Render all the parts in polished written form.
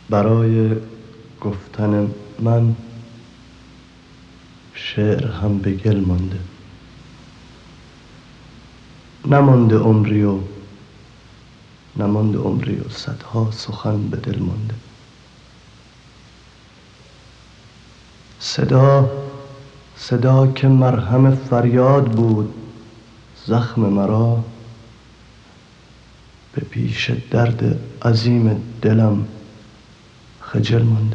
برای گفتن من شعر هم به گل مانده، نمانده عمری و صدها سخن به دل مانده. صدا که مرهم فریاد بود زخم مرا، به پیش درد عظیم دلم خجل مانده.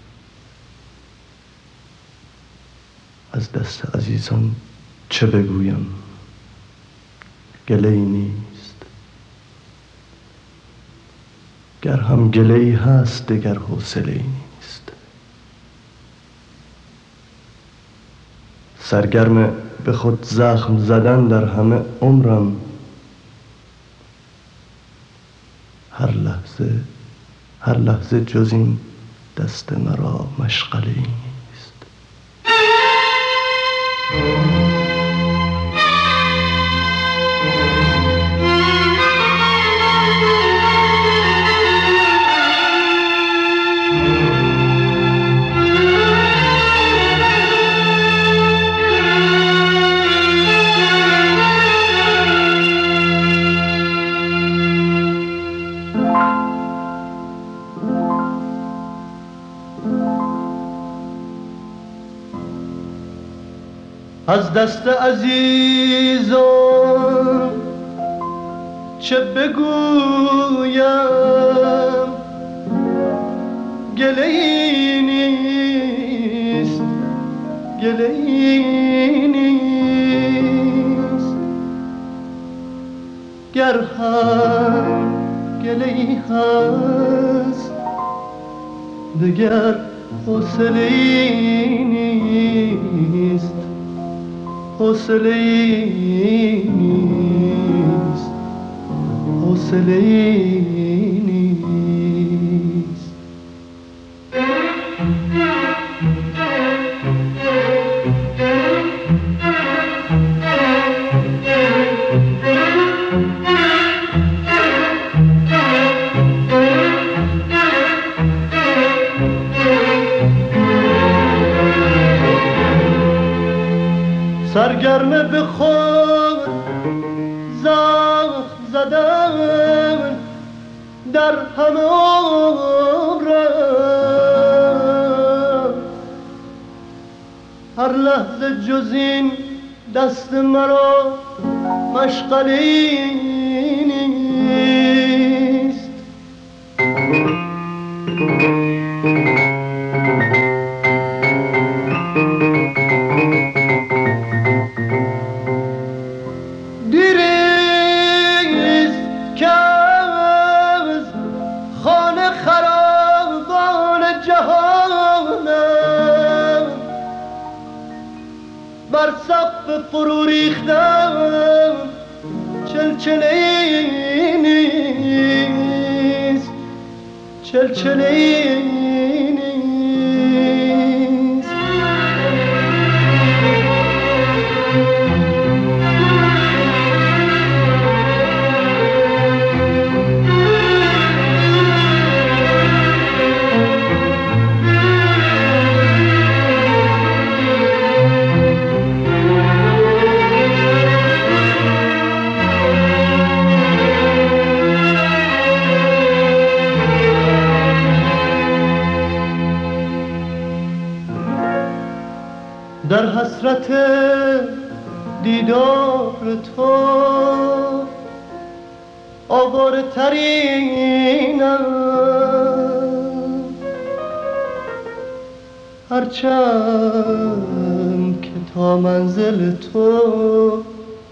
از دست عزیزان چه بگویم، گله‌ای نیست، گر هم گله‌ای هست دگر حوصله‌ای نیست. سرگرم به خود زخم زدن در همه عمرم، هر لحظه جز این دست مرا مشغله‌ای نیست. از دست عزیزان چه بگویم، گله‌ای نیست، گله‌ای نیست، گر هم گله‌ای هست دگر حوصله‌ای نیست، حوصله‌ای نیست، حوصله‌ای نیست. سرگرم به خود زخم زدن در همه عمرم، هر لحظه جز این دست مرا مشغله‌ای نیست. بر سقف فرو ریختم چلچله‌ای نیست، چلچله‌ای نیست. در حسرت دیدار تو آواره ترینم، هرچند که تا منزل تو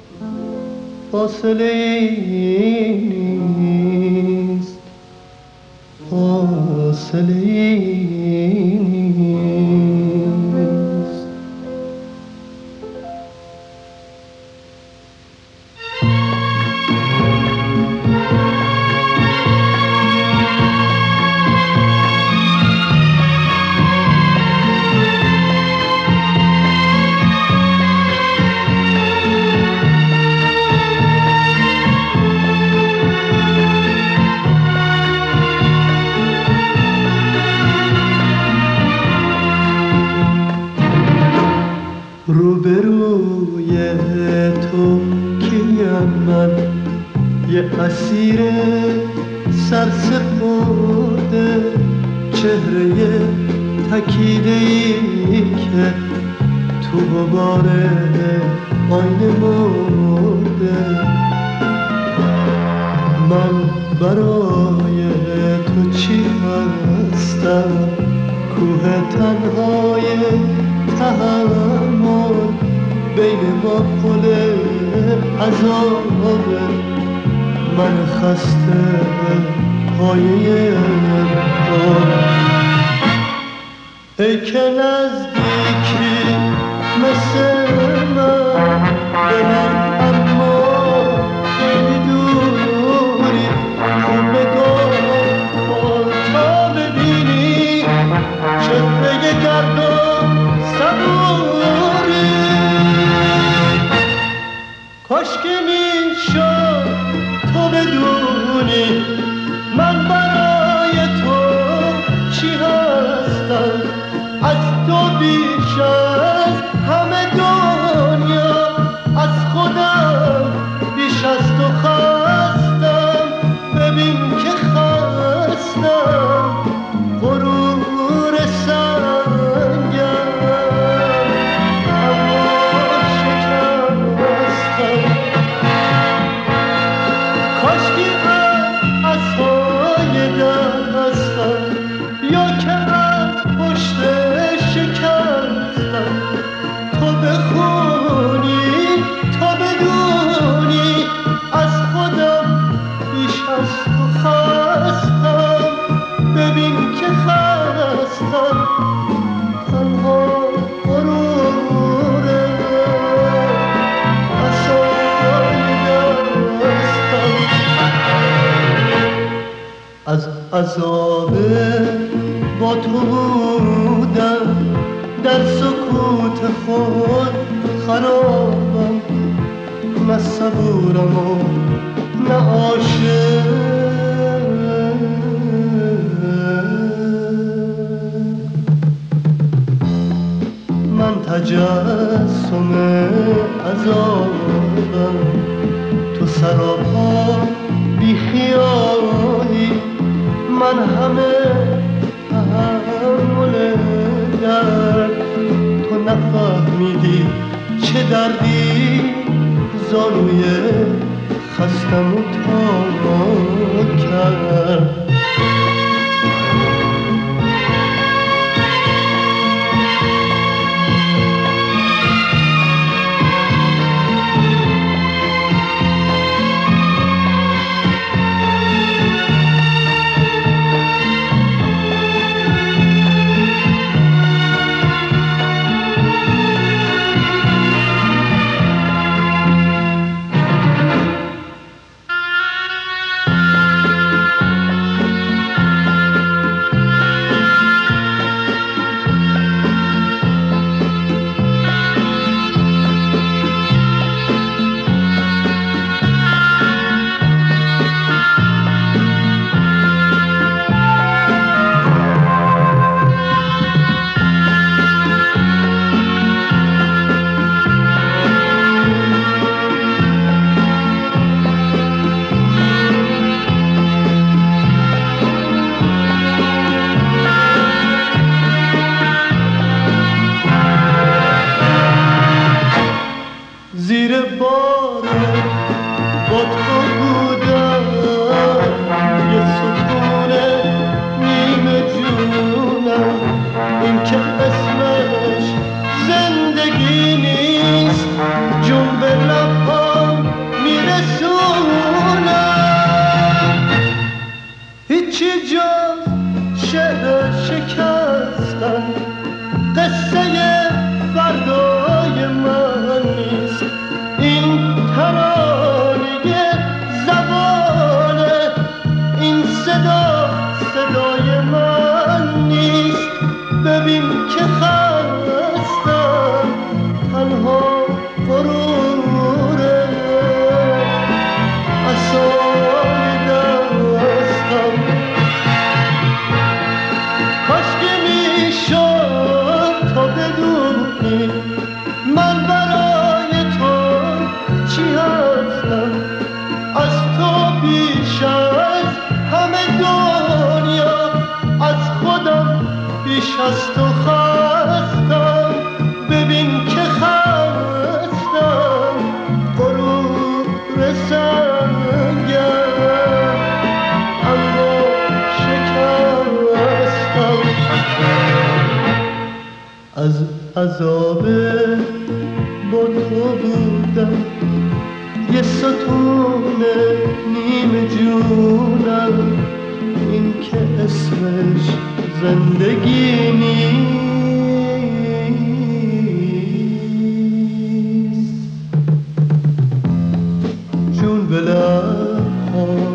فاصله‌ای نیست، فاصله‌ای نیست. یه اسیر سرسپرده، چهره تکیده‌ای که تو غبار آینه مرده. من برای تو چی هستم؟ کوه تنهای تحمل، بین ما پل عذابه. من خسته پایه پل، ای که نزدیکی مثل من به من، اما خیلی دوری. خوب نگاه تا ببینی چهره گرد و صبوری. کاش که میشد تو بدونی من برای تو چی هستم. از تو بیش از همه دنیا، از خودم بیش از تو خستم. ببین که خستم، غرور سنگم، اما شکستم. کاشکی از عصای دستم، یا که از پشت شکستم. تو بخونی، تو بدونی از خودم بیش از تو خستم. ببین که خستم، تنها غروره عصای دستم. از عذاب با تو بودم، در سکوت خود خرابم. نه صبورم و نه عاشق، من تجسم عذابم. تو سراپا بی خیالی، من همه تحمل درد. تو نفهمیدی چه دردی زانوی خستم و تا کرد. از تو خواستم، ببین که خستم، غرور سنگم اما شکستم. از عذاب با تو بودم یه ستون نیم جونم، این که اسمش زندگی نیست. چون به لبها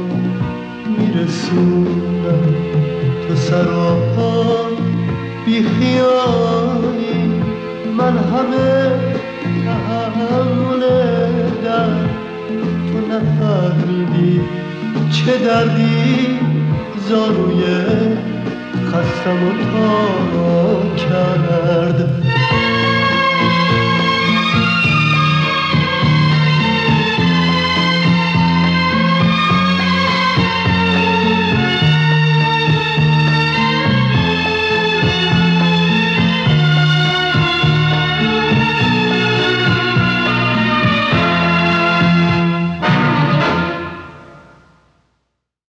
میرسونم تو سراپا بی خیالی، من همه تحمل درد، تو نفهمیدی چه دردی زاروی خستم و تا کردم.